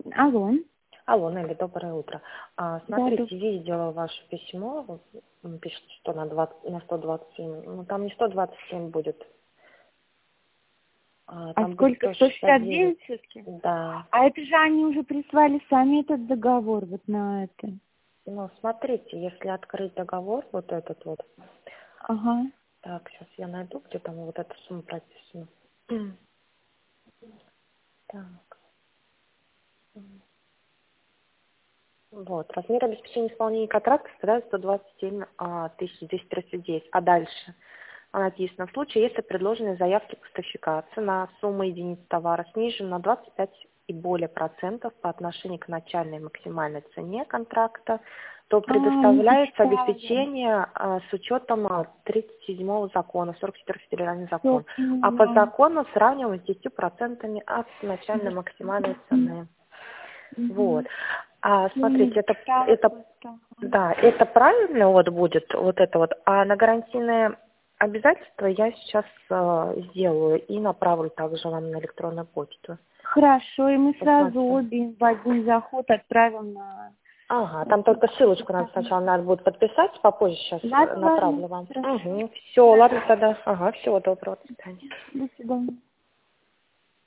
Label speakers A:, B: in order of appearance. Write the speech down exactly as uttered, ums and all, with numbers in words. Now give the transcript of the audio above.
A: Алло.
B: Алло, Нелли, доброе утро. А,
A: Да,
B: смотрите,
A: доб-
B: видела ваше письмо, вот, м, пишет, что на, двадцать, на сто двадцать семь, ну там не сто двадцать семь будет, а,
A: А
B: там будет
A: сколько?
B: сто
A: сто
B: шестьдесят
A: шестьдесят
B: девять.
A: девять все-таки?
B: Да.
A: А это же они уже прислали сами этот договор вот на это.
B: Ну, смотрите, если открыть договор, вот этот вот,
A: Ага.
B: так, сейчас я найду, где там вот эта сумма прописана. М, Так, м, вот, размер обеспечения исполнения контракта составляет сто двадцать семь а, тысяч двести тридцать девять, а дальше написано, в случае, если предложенные заявки поставщика цена, сумма единиц товара снижена на двадцать пять и более процентов по отношению к начальной максимальной цене контракта, то
A: А, не
B: предоставляется
A: почитала.
B: обеспечение а, с учетом а, тридцать седьмого закона, сорок четвёртый федеральный
A: Все
B: закон. А по
A: поняла.
B: закону сравниваем с десятью процентами от начальной максимальной цены. Вот.
A: Угу.
B: А
A: Не
B: смотрите, это,
A: почитала
B: это
A: просто.
B: да, это правильно вот будет, вот это вот. А на гарантийное обязательство я сейчас э, сделаю и направлю также вам на электронную почту.
A: Хорошо, и мы сразу
B: Посмотрю.
A: обе в один заход отправим на...
B: Ага, там только ссылочку надо сначала надо будет подписать, попозже сейчас
A: Ладно, ладно,
B: направлю вам.
A: хорошо.
B: Угу. Все, ладно
A: Хорошо.
B: тогда. Ага, всего доброго, до свидания.
A: До свидания.